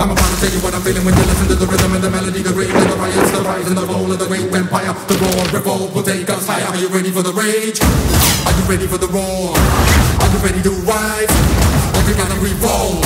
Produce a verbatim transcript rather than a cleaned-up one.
I'm about to tell you what I'm feeling when you listen to the rhythm and the melody, the rave and the riots, the rise and the roll of the great empire. The roar, revolt will take us higher. Are you ready for the rage? Are you ready for the roar? Are you ready to rise? Or we gotta revolt?